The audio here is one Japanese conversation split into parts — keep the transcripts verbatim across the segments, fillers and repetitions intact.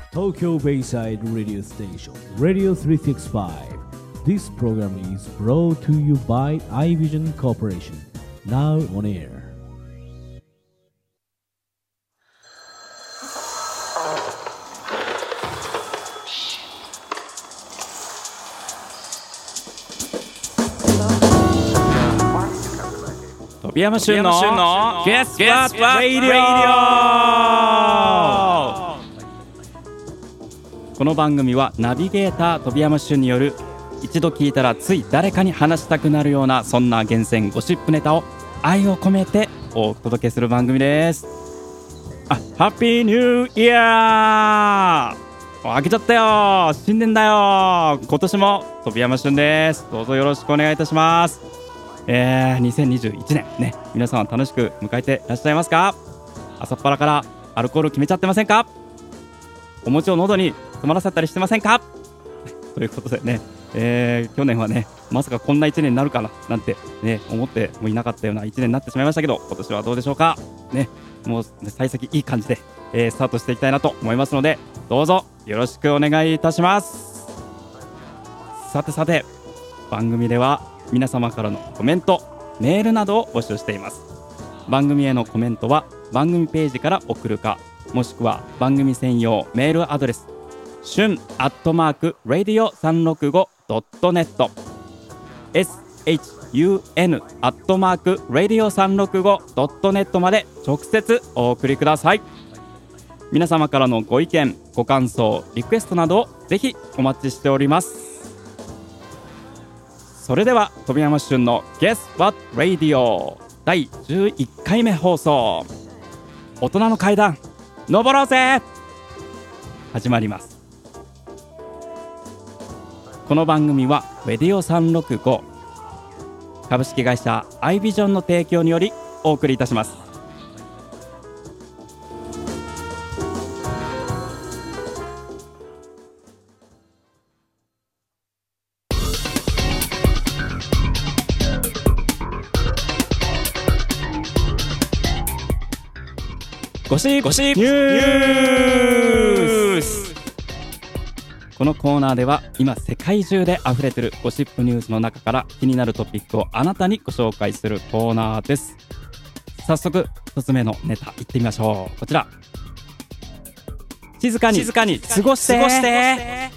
Tokyo Bayside Radio Station, Radio three sixty-five. This program is brought to you by iVision Corporation. Now on air. 飛山俊の Guess What Radio。 この番組はナビゲーター飛山俊による一度聞いたらつい誰かに話したくなるようなそんな厳選ゴシップネタを愛を込めてお届けする番組です。あ、ハッピーニューイヤー。開けちゃったよ、新年だよ。今年も飛山俊です。どうぞよろしくお願いいたします。えー、にせんにじゅういちねんね、皆さん楽しく迎えていらっしゃいますか？朝っぱらからアルコール決めちゃってませんか？お餅を喉に詰まらせたりしてませんか？ということでね、えー、去年はね、まさかこんないちねんになるかななんてね、思ってもいなかったようないちねんになってしまいましたけど、今年はどうでしょうかね。もう幸先いい感じで、えー、スタートしていきたいなと思いますので、どうぞよろしくお願いいたします。さてさて、番組では皆様からのコメント、メールなどを募集しています。番組へのコメントは番組ページから送るか、もしくは番組専用メールアドレスしゅんアットマークラディオさんろくごドットネット エスエイチユーエヌ アットマークラディオさんろくごドットネットまで直接お送りください。皆様からのご意見、ご感想、リクエストなどをぜひお待ちしております。それでは飛山俊の Guess What Radio だいじゅういっかいめ放送、大人の階段登ろうぜ始まります。この番組はラディオさんろくご株式会社アイビジョンの提供によりお送りいたします。ゴシップニュース。このコーナーでは今世界中で溢れてるゴシップニュースの中から気になるトピックをあなたにご紹介するコーナーです。早速一つ目のネタいってみましょう。こちら、静かに静かに過ごして過ごして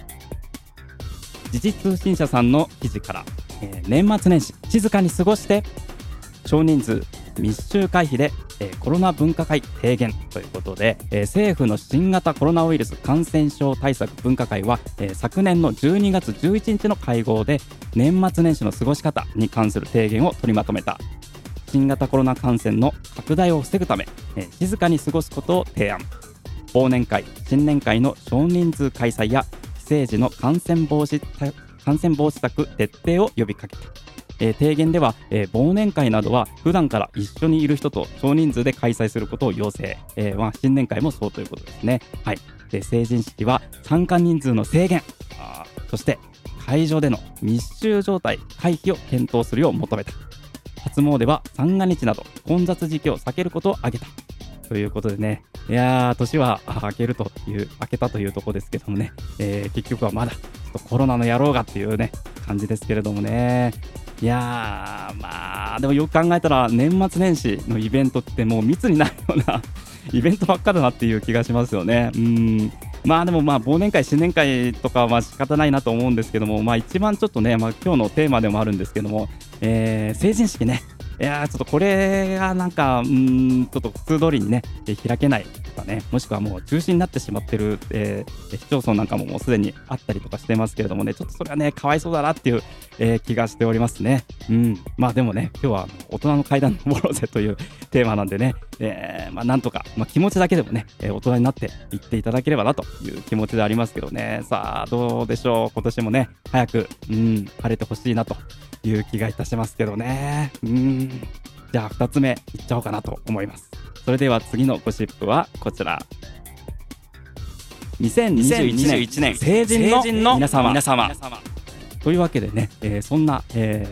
時事通信社さんの記事から、えー、年末年始静かに過ごして、少人数密集回避で、えー、コロナ分科会提言ということで、えー、政府の新型コロナウイルス感染症対策分科会は、えー、昨年のじゅうにがつじゅういちにちの会合で年末年始の過ごし方に関する提言を取りまとめた。新型コロナ感染の拡大を防ぐため、えー、静かに過ごすことを提案。忘年会、新年会の少人数開催や帰省時の感染防止感染防止策徹底を呼びかけた。えー、提言では、えー、忘年会などは普段から一緒にいる人と少人数で開催することを要請、えーまあ、新年会もそうということですね。はい。で、成人式は参加人数の制限、あそして会場での密集状態回避を検討するよう求めた。初詣は三が日など混雑時期を避けることを挙げたということでね、いやー、年は明けるという明けたというところですけどもね、えー、結局はまだちょっとコロナの野郎がっていうね感じですけれどもね。いやー、まあでもよく考えたら年末年始のイベントってもう密になるようなイベントばっかだなっていう気がしますよね。うーん、まあでもまあ忘年会新年会とかはまあ仕方ないなと思うんですけども、まあ一番ちょっとね、まあ今日のテーマでもあるんですけども、えー、成人式ね、いやーちょっとこれがなんかうーんちょっと普通通りにね開けないとかね、もしくはもう中止になってしまってる、えー、市町村なんかももうすでにあったりとかしてますけれどもね、ちょっとそれはねかわいそうだなっていう、えー、気がしておりますね。うん、まあでもね今日は大人の階段登ろうぜというテーマなんでね、えー、まあなんとか、まあ、気持ちだけでもね、えー、大人になっていっていただければなという気持ちでありますけどね。さあどうでしょう、今年もね早くうん晴れてほしいなという気がいたしますけどね。うーん、じゃあふたつめいっちゃおうかなと思います。それでは次のゴシップはこちら。にせんにじゅういちねん成人の皆様、皆様というわけでね、えー、そんな、え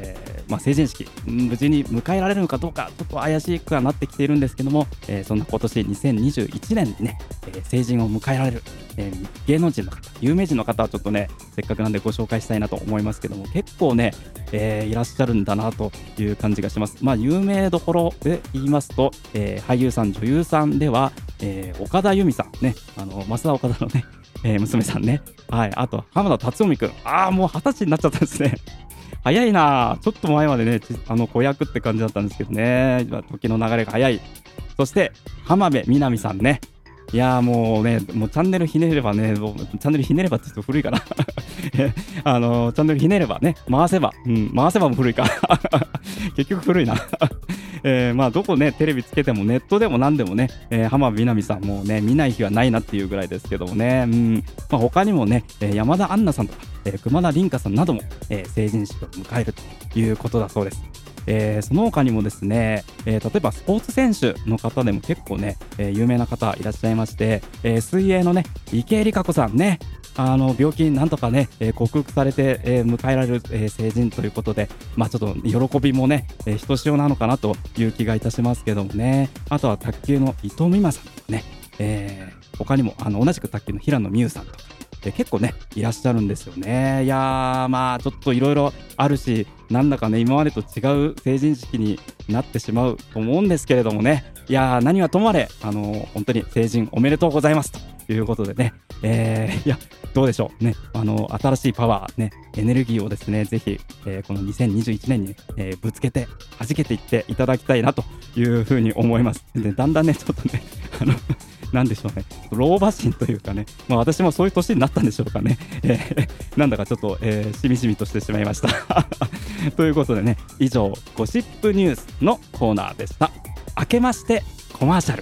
まあ、成人式無事に迎えられるのかどうかちょっと怪しくはなってきているんですけども、えー、そんな今年にせんにじゅういちねんにね、えー、成人を迎えられる、えー、芸能人の方有名人の方はちょっとねせっかくなんでご紹介したいなと思いますけども、結構ね、えー、いらっしゃるんだなという感じがします。まあ有名どころで言いますと、えー、俳優さん女優さんでは、えー、岡田由美さんね、あの増田岡田のね、えー、娘さんね、はい、あと浜田辰臣くん、ああもう二十歳になっちゃったんですね。早いな、ちょっと前までねあの子役って感じだったんですけどね、時の流れが早い。そして浜辺美波さんね、いやーもうね、もうチャンネルひねればね、もうチャンネルひねればってちょっと古いかなあのチャンネルひねればね、回せば、うん、回せばも古いか結局古いなえー、まあどこねテレビつけてもネットでも何でもね、えー、浜辺美波さんもね見ない日はないなっていうぐらいですけどもね、うん、まあ、他にもね、えー、山田杏奈さんとか、えー、熊田琳加さんなども、えー、成人式を迎えるということだそうです。えー、その他にもですね、えー、例えばスポーツ選手の方でも結構ね、えー、有名な方いらっしゃいまして、えー、水泳のね池江璃花子さんね、あの病気なんとかね、えー、克服されて、えー、迎えられる、えー、成人ということで、まあちょっと喜びもね、えー、ひとしおなのかなという気がいたしますけどもね。あとは卓球の伊藤美誠さんとかね、えー、他にもあの同じく卓球の平野美宇さんとか、えー、結構ねいらっしゃるんですよね。いやーまあちょっといろいろあるし、なんだかね今までと違う成人式になってしまうと思うんですけれどもね、いやー何はともあれあのー、本当に成人おめでとうございますということでね、えー、いやどうでしょうね、あの新しいパワーねエネルギーをですねぜひ、えー、このにせんにじゅういちねんに、えー、ぶつけて弾けていっていただきたいなというふうに思います。でだんだんねちょっとねあのなんでしょうね、老婆心というかね、まあ、私もそういう年になったんでしょうかね、えー、なんだかちょっと、えー、しみしみとしてしまいましたということでね、以上ゴシップニュースのコーナーでした。明けましてコマーシャル。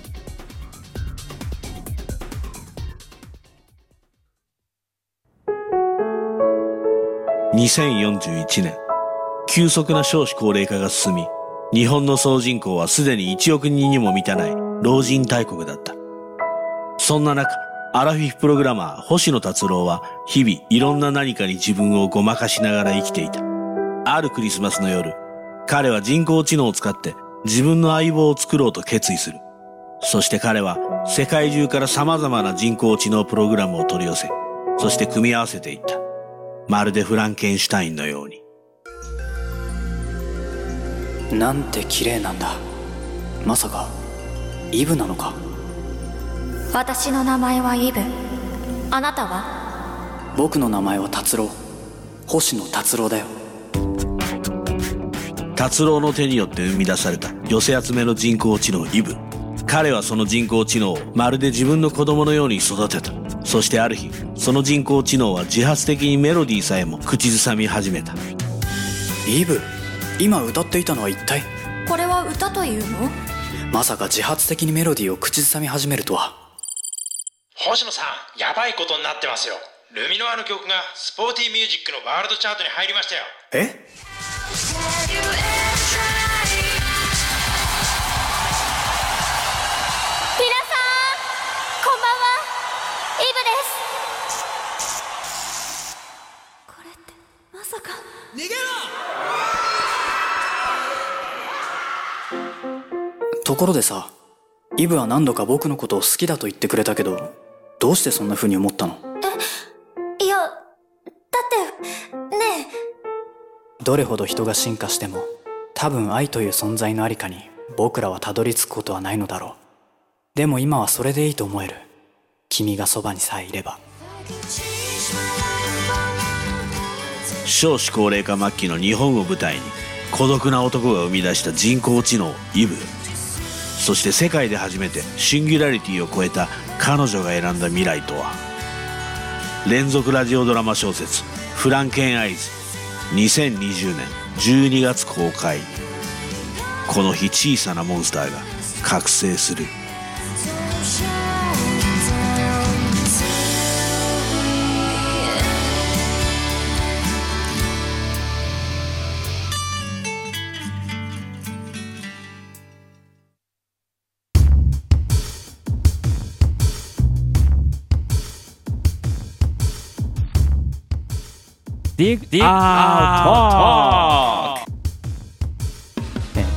にせんよんじゅういちねん、急速な少子高齢化が進み、日本の総人口はすでにいちおくにんにも満たない老人大国だった。そんな中、アラフィフプログラマー星野達郎は日々いろんな何かに自分をごまかしながら生きていた。あるクリスマスの夜、彼は人工知能を使って自分の相棒を作ろうと決意する。そして彼は世界中から様々な人工知能プログラムを取り寄せ、そして組み合わせていった。まるでフランケンシュタインのように。 なんて綺麗なんだ。まさかイブなのか。 私の名前はイブ。あなたは？ 僕の名前は達郎。星野達郎だよ。 達郎の手によって生み出された寄せ集めの人工知能イブ。彼はその人工知能をまるで自分の子供のように育てた。そしてある日、その人工知能は自発的にメロディーさえも口ずさみ始めた。 イブ、今歌っていたのは一体？ これは歌というの？ まさか自発的にメロディーを口ずさみ始めるとは。 星野さん、やばいことになってますよ。ルミノアの曲がスポーティーミュージックのワールドチャートに入りましたよ。 え？ 皆さん、こんばんは。イブです。これってまさか。逃げろ！ところでさ、イブは何度か僕のことを好きだと言ってくれたけど、どうしてそんな風に思ったの？ え、いや、だってねえ、どれほど人が進化しても多分愛という存在のありかに僕らはたどり着くことはないのだろう。でも今はそれでいいと思える。君がそばにさえいれば。 少子高齢化末期の日本を舞台に孤独な男が生み出した人工知能イブ。そして世界で初めてシンギュラリティを超えた彼女が選んだ未来とは。連続ラジオドラマ小説フランケンアイズ、にせんにじゅうねんじゅうにがつ公開。この日小さなモンスターが覚醒する。 ディープアウトトーク。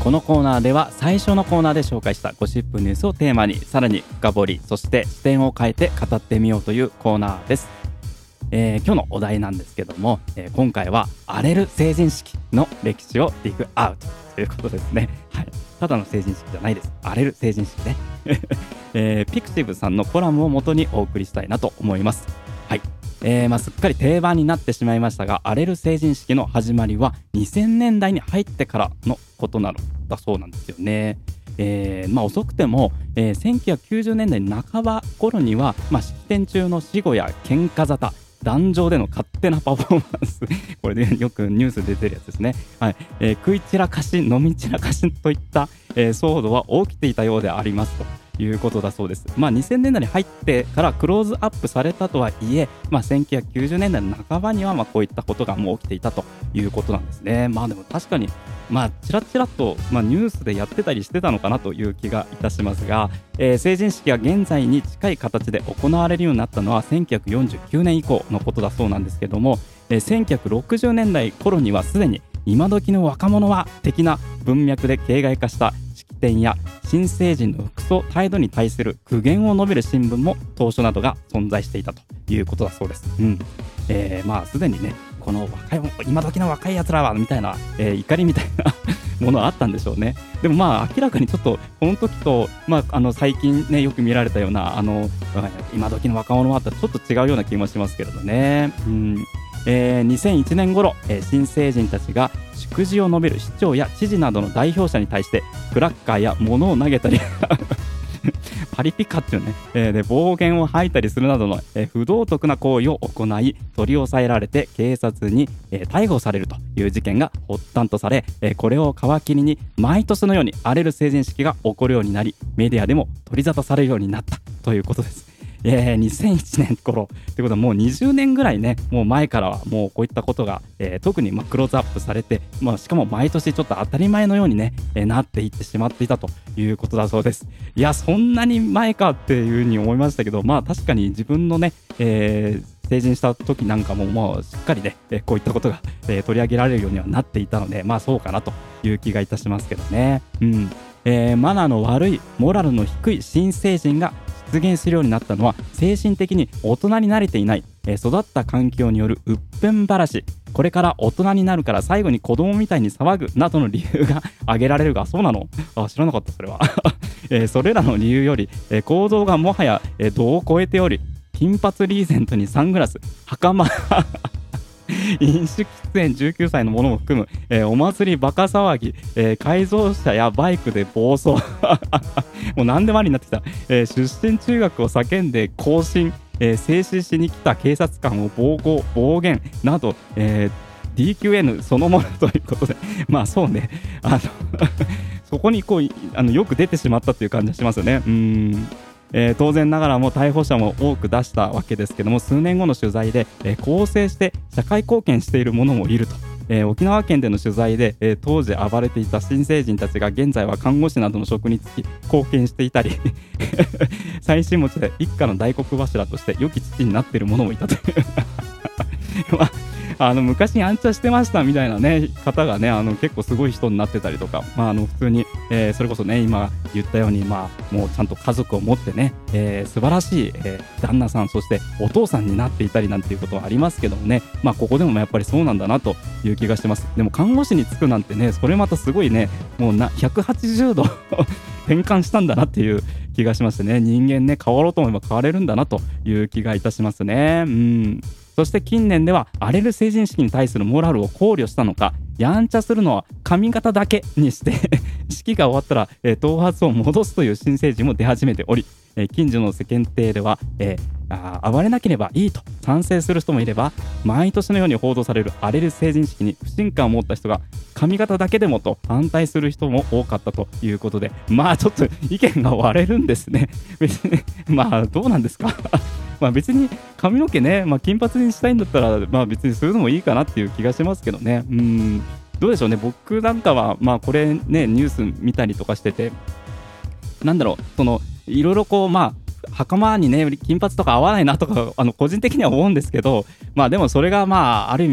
このコーナーでは最初のコーナーで紹介したゴシップニュースをテーマにさらに深掘り、そして視点を変えて語ってみようというコーナーです。えー、今日のお題なんですけども、えー、今回は荒れる成人式の歴史をディグアウトということですね。はい、ただの成人式じゃないです。荒れる成人式ね、えー、ピクシブさんのコラムを元にお送りしたいなと思います。はい、えーまあ、すっかり定番になってしまいましたが、荒れる成人式の始まりはにせんねんだいに入ってからのことなのだそうなんですよね。えーまあ、遅くても、えー、せんきゅうひゃくきゅうじゅうねんだいなかば頃には、まあ、式典中の死後や喧嘩沙汰、壇上での勝手なパフォーマンスこれで、ね、よくニュース出てるやつですね。はい、えー、食い散らかし飲み散らかしといった、えー、騒動は起きていたようでありますということだそうです。まあ、にせんねんだいに入ってからクローズアップされたとはいえ、まあ、せんきゅうひゃくきゅうじゅうねんだいの半ばにはまあこういったことがもう起きていたということなんですね。まあでも確かにまあちらちらっとまあニュースでやってたりしてたのかなという気がいたしますが、えー、成人式が現在に近い形で行われるようになったのはせんきゅうひゃくよんじゅうきゅうねん以降のことだそうなんですけども、えー、せんきゅうひゃくろくじゅうねんだい頃にはすでに今時の若者は的な文脈で形骸化した式典や新成人の服装態度に対する苦言を述べる新聞も当初などが存在していたということだそうです。うん、えー、まあすでにねこの若い今時の若いやつらはみたいな、えー、怒りみたいなものはあったんでしょうね。でもまあ明らかにちょっとこの時と、まあ、あの最近ねよく見られたようなあの今時の若者はあったらちょっと違うような気もしますけれどね。うん、えー、にせんいちねん頃、えー、新成人たちが祝辞を述べる市長や知事などの代表者に対してクラッカーや物を投げたりパリピカっていうね、えー、で暴言を吐いたりするなどの、えー、不道徳な行為を行い取り押さえられて警察に、えー、逮捕されるという事件が発端とされ、えー、これを皮切りに毎年のように荒れる成人式が起こるようになり、メディアでも取り沙汰されるようになったということです。えー、にせんいちねん頃ということはもうにじゅうねんぐらいねもう前からはもうこういったことが、えー、特にまあクローズアップされて、まあ、しかも毎年ちょっと当たり前のようにね、えー、なっていってしまっていたということだそうです。いやそんなに前かっていうふうに思いましたけど、まあ確かに自分のね、えー、成人した時なんかももうしっかりね、えー、こういったことが、えー、取り上げられるようにはなっていたので、まあそうかなという気がいたしますけどね。うん、えー、マナーの悪いモラルの低い新成人が出現するようになったのは精神的に大人に慣れていない、えー、育った環境によるうっぺんばらし、これから大人になるから最後に子供みたいに騒ぐなどの理由が挙げられるが、そうなの？あ、知らなかったそれは、えー、それらの理由より、えー、行動がもはや、えー、度を超えており、金髪リーゼントにサングラス、袴飲酒喫煙じゅうきゅうさいのものも含む、えー、お祭りバカ騒ぎ、えー、改造車やバイクで暴走もう何でもありになってきた、えー、出身中学を叫んで行進、えー、制止しに来た警察官を暴行暴言など、えー、ディーキューエヌ そのものということでまあそうねあのそこにこうあのよく出てしまったという感じがしますよね。うーん、えー、当然ながらも逮捕者も多く出したわけですけども、数年後の取材で、えー、更生して社会貢献している者もいると、えー、沖縄県での取材で、えー、当時暴れていた新成人たちが現在は看護師などの職に就き貢献していたり最新持ちで一家の大黒柱として良き父になっている者もいたというまああの昔やんちゃしてましたみたいな、ね、方が、ね、あの結構すごい人になってたりとか、まあ、あの普通に、えー、それこそ、ね、今言ったように、まあ、もうちゃんと家族を持ってね、えー、素晴らしい、えー、旦那さんそしてお父さんになっていたりなんていうことはありますけどもね、まあ、ここでもやっぱりそうなんだなという気がしてます。でも看護師に就くなんてね、それまたすごいね、もうなひゃくはちじゅうど転換したんだなっていう気がしましてね、人間ね変わろうと思えば変われるんだなという気がいたしますね。うん、そして近年では荒れる成人式に対するモラルを考慮したのか、やんちゃするのは髪型だけにして式が終わったら、えー、頭髪を戻すという新成人も出始めており、えー、近所の世間体では、えー、あ暴れなければいいと賛成する人もいれば、毎年のように報道される荒れる成人式に不信感を持った人が髪型だけでもと反対する人も多かったということで、まあちょっと意見が割れるんですね。別にまあどうなんですかまあ別に髪の毛ね、まあ、金髪にしたいんだったら、まあ、別にするのもいいかなっていう気がしますけどね。うーん、どうでしょうね。僕なんかは、まあ、これねニュース見たりとかしてて、なんだろう、そのいろいろこう、まあ袴にね金髪とか合わないなとかあの個人的には思うんですけど、まあでもそれがまあある意味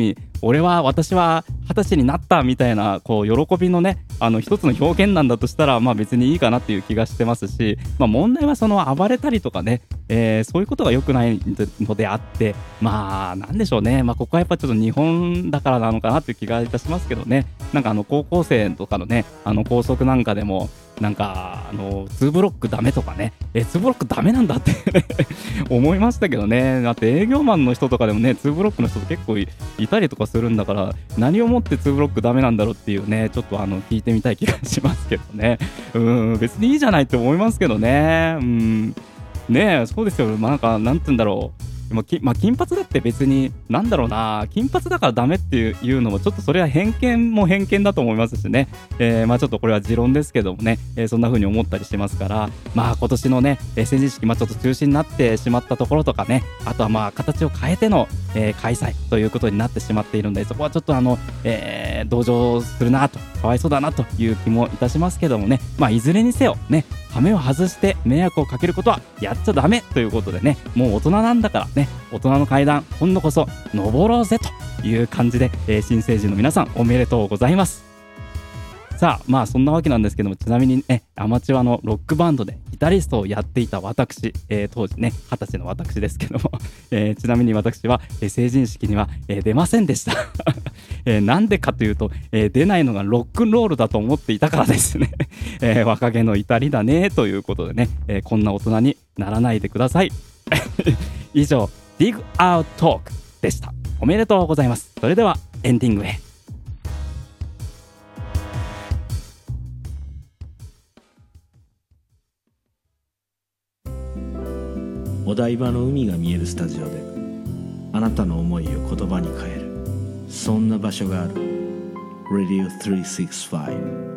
俺は私は二十歳になったみたいなこう喜びのねあの一つの表現なんだとしたら、まあ別にいいかなっていう気がしてますし、まあ問題はその暴れたりとかね、えー、そういうことが良くないのであって、まあなんでしょうね、まあここはやっぱちょっと日本だからなのかなっていう気がいたしますけどね。なんかあの高校生とかのねあの校則なんかでもなんかあのツーブロックダメとかね、えツーブロックダメなんだって思いましたけどね。だって営業マンの人とかでもねツーブロックの人結構 い, いたりとかするんだから、何をもってツーブロックダメなんだろうっていうね、ちょっとあの聞いてみたい気がしますけどね。うん別にいいじゃないって思いますけどね。うんねえそうですよ。まあなんかなんて言うんだろう、まあきまあ、金髪だって別になんだろうな、金髪だからダメっていういうのもちょっとそれは偏見も偏見だと思いますしね、えー、まあちょっとこれは持論ですけどもね、えー、そんな風に思ったりしますから、まあ今年のね、えー、成人式、まあちょっと中止になってしまったところとかね、あとはまあ形を変えての、えー、開催ということになってしまっているので、そこはちょっとあの、えー、同情するなと、かわいそうだなという気もいたしますけどもね、まあいずれにせよね、羽目を外して迷惑をかけることはやっちゃダメということでね、もう大人なんだからね、大人の階段今度こそ登ろうぜという感じで、えー、新成人の皆さんおめでとうございます。さあまあそんなわけなんですけども、ちなみにねアマチュアのロックバンドでギタリストをやっていた私、えー、当時ねはたちの私ですけども、えー、ちなみに私は、えー、成人式には、えー、出ませんでした、えー、なんでかというと、えー、出ないのがロックンロールだと思っていたからですね、えー、若気の至りだねということでね、えー、こんな大人にならないでください以上 Dig Out Talk でした。おめでとうございます。それではエンディングへ。 お台場の海が見えるスタジオであなたの思いを言葉に変える、そんな場所がある。 ラディオさんびゃくろくじゅうご。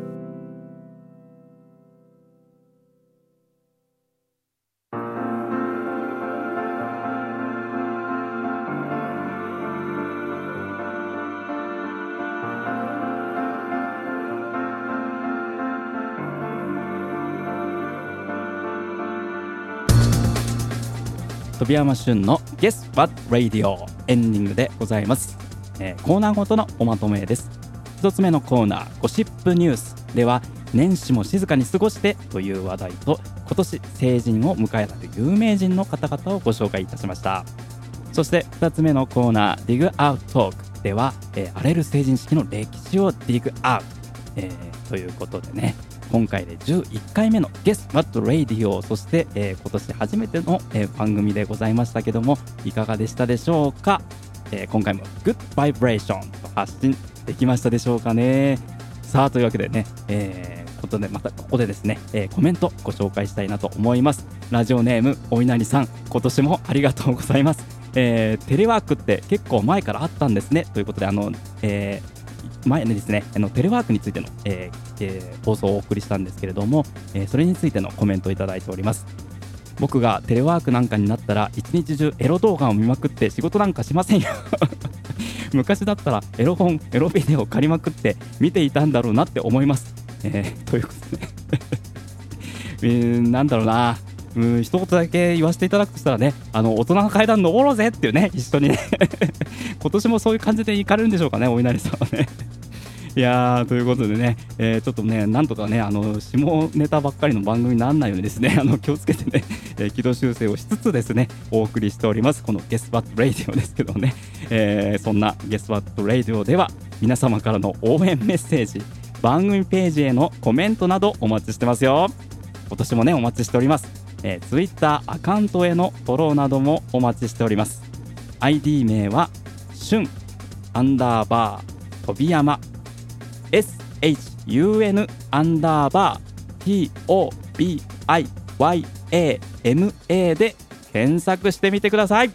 飛山俊の Guess What Radio エンディングでございます、えー、コーナーごとのおまとめです。一つ目のコーナーゴシップニュースでは、年始も静かに過ごしてという話題と、今年成人を迎えたという有名人の方々をご紹介いたしました。そしてふたつめのコーナー Dig Out Talk では、えー、荒れる成人式の歴史を Dig Out、えー、ということでね、今回でじゅういっかいめの Guess What Radio、 そして、えー、今年初めての、えー、番組でございましたけども、いかがでしたでしょうか。えー、今回も Good Vibration と発信できましたでしょうかね。さあというわけでね、えー、ことでまたここでですね、えー、コメントご紹介したいなと思います。ラジオネームお稲荷さん、今年もありがとうございます。えー、テレワークって結構前からあったんですねということで、あの、えー前にですね、あのテレワークについての、えーえー、放送をお送りしたんですけれども、えー、それについてのコメントをいただいております。僕がテレワークなんかになったら一日中エロ動画を見まくって仕事なんかしませんよ昔だったらエロ本エロビデオを借りまくって見ていたんだろうなって思います、えー、ということで、えー、なんだろうな、うん一言だけ言わせていただくとしたらね、あの大人の階段登ろうぜっていうね、一緒にね今年もそういう感じで行かれるんでしょうかね、お稲荷さんはねいやーということでね、えー、ちょっとねなんとかね、あの下ネタばっかりの番組にならないようにですね、あの気をつけてね、えー、軌道修正をしつつですねお送りしております、この Guess What Radio ですけどね、えー、そんな Guess What Radio では皆様からの応援メッセージ、番組ページへのコメントなどお待ちしてますよ。今年もねお待ちしております。えー、Twitter アカウントへのフォローなどもお待ちしております。 アイディー 名は春アンダーバー飛山 エスエイチユーエヌ アンダーバー ティーオービーアイワイエーエムエー で検索してみてください。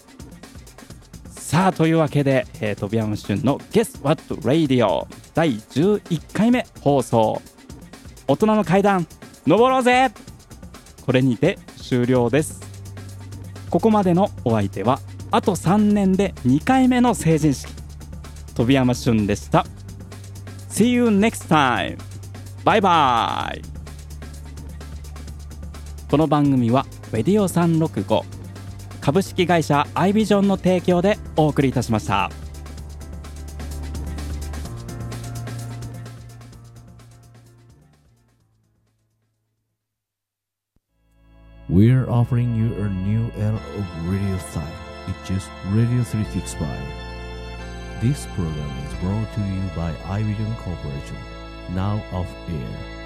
さあというわけで、えー、飛山俊の Guess What Radio だいじゅういっかいめ放送、大人の階段登ろうぜ、これにて終了です。ここまでのお相手はあとさんねんでにかいめの成人式、飛山俊でした。 See you next time. バイバイ。この番組はラディオさんびゃくろくじゅうご株式会社アイビジョンの提供でお送りいたしました。 We're offering you a new era of radio style. It's just Radio three sixty-five. This program is brought to you by iVision Corporation, now off air.